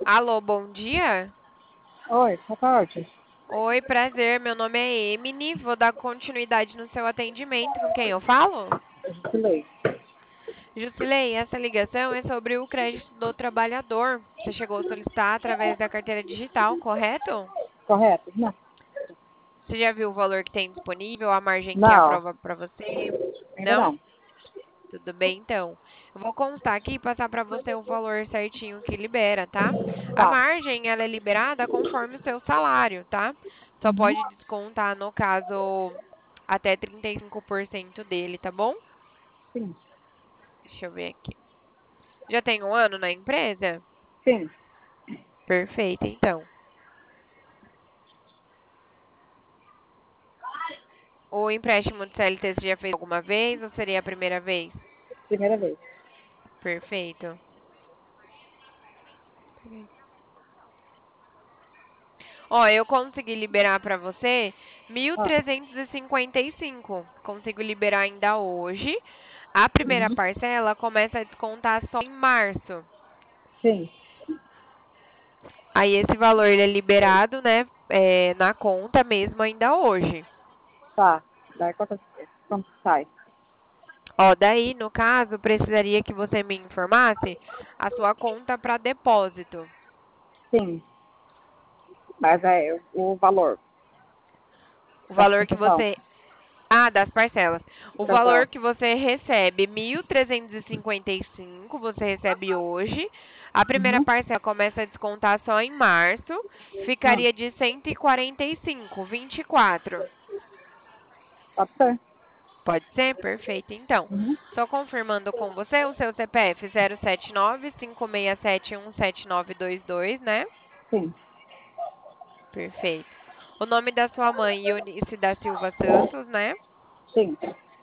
Alô, bom dia? Oi, boa tarde. Oi, prazer. Meu nome é Emily. Vou dar continuidade no seu atendimento. Com quem eu falo? Eu jubilei. Jusilei, essa ligação é sobre o crédito do trabalhador. Você chegou a solicitar através da carteira digital, correto? Correto? Não. Você já viu o valor que tem disponível, a margem que Não, aprova para você? ainda Não? não. Tudo bem, então. Eu vou constar aqui e passar para você o valor certinho que libera, tá? A Tá. margem, ela é liberada conforme o seu salário, tá? Só Uhum. pode descontar, no caso, até 35% dele, tá bom? Sim. Deixa eu ver aqui. Já tem um ano na empresa? Sim. Perfeito, então. O empréstimo de CLT você já fez alguma vez ou seria a primeira vez? Primeira vez. Perfeito. Ó, eu consegui liberar para você mil Ah. trezentos e cinquenta e cinco. Consigo liberar ainda hoje. A primeira Uhum. parcela começa a descontar só em março. Sim. Aí esse valor ele é liberado, né, na conta mesmo ainda hoje. Tá. Daí quanto sai? Ó, daí, no caso, precisaria que você me informasse a sua conta para depósito. Sim. Mas é o valor O da valor que concessão. você. Ah, das parcelas. O Parcela. valor que você recebe, 1.355, você recebe hoje. A primeira Uhum. parcela começa a descontar só em março. Ah. Ficaria de 145, 24. Pode ser. Pode ser? Perfeito, então. Uhum. Só confirmando com você o seu CPF 079-567-17922, né? Sim. Perfeito. O nome da sua mãe, Eunice da Silva Santos, né? Sim.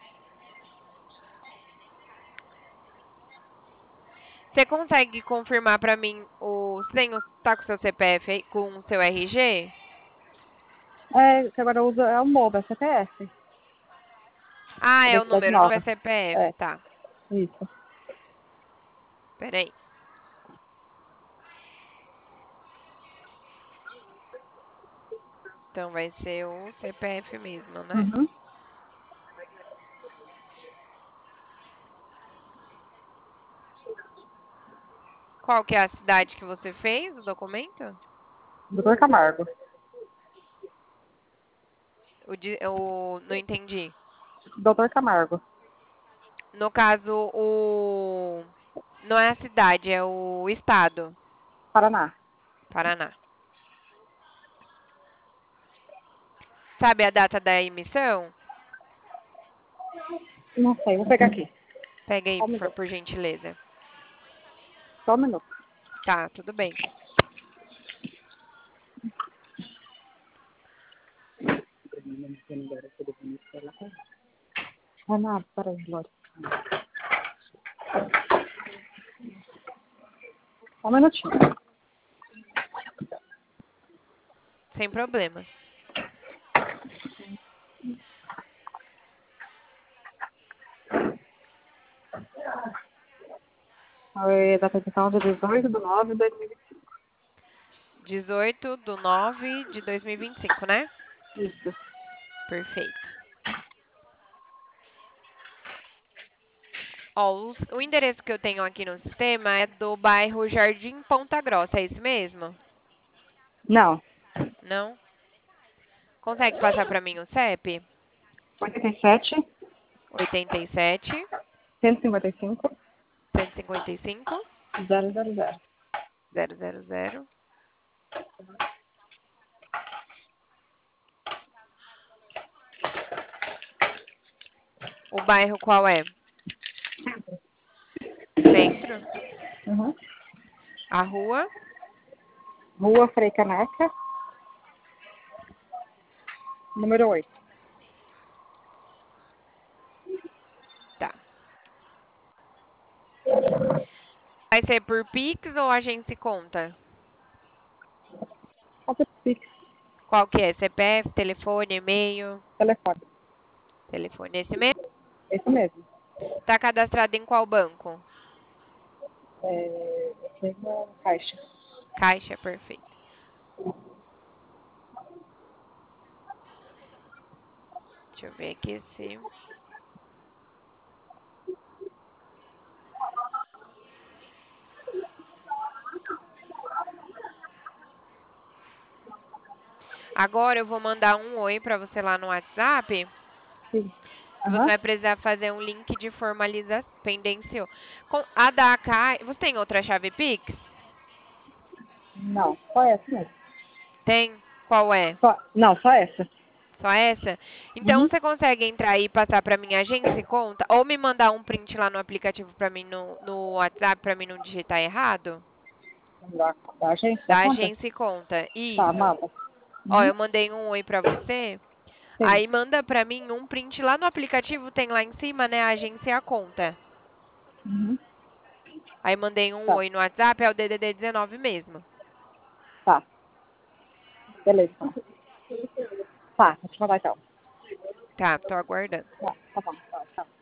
Você consegue confirmar para mim tá com o seu CPF aí, com o seu RG? É, que agora usa é o novo, é CPF. Ah, é o Identidade número, não é nova. CPF, É, tá. isso. Peraí. Então vai ser o CPF mesmo, né? Uhum. Qual que é a cidade que você fez o documento? Doutor Camargo. Não entendi. Doutor Camargo. No caso, não é a cidade, é o estado, Paraná. Paraná. Sabe a data da emissão? Não sei, vou pegar aqui. Pega aí, Só um minuto. por gentileza. Só um minuto. Tá, tudo bem. Renato, peraí, Glória. Só um minutinho. Sem problemas. A data de então de 18/9/2020. 18/9/2025, né? Isso. Perfeito. Ó, o endereço que eu tenho aqui no sistema é do bairro Jardim Ponta Grossa, é esse mesmo? Não. Não? Consegue passar para mim o CEP? 87, 87 155, 155 000. 000. O bairro qual é? Centro? Uhum. A rua? Rua Frei Caneca, número 8. Tá. Vai ser por Pix ou a gente se conta? Falta Pix, Qual que é? CPF, telefone, e-mail? telefone. Telefone esse mesmo? Esse mesmo. Tá cadastrado em qual banco? Eu tenho Caixa. Caixa, perfeito. Deixa eu ver aqui se... Agora eu vou mandar um oi pra você lá no WhatsApp. Sim. E você Aham. vai precisar fazer um link de formalização. Pendencio. Com a da AK, você tem outra chave Pix? Não, só essa mesmo. Tem? Qual é? Não, só essa. Só essa? Então Uhum. você consegue entrar aí e passar pra minha agência e conta? Ou me mandar um print lá no aplicativo pra mim no WhatsApp pra mim não digitar errado? Da agência, da Da conta? agência e conta. Tá, Isso. manda. Ó, Uhum. eu mandei um oi pra você. Sim. Aí manda pra mim um print lá no aplicativo, tem lá em cima, né, a agência e a conta. Uhum. Aí mandei um Tá, oi no WhatsApp, é o DDD 19 mesmo. tá. Beleza, então. Tá, vou te mandar então. Tá, tô aguardando. Tá bom. Tá, tchau.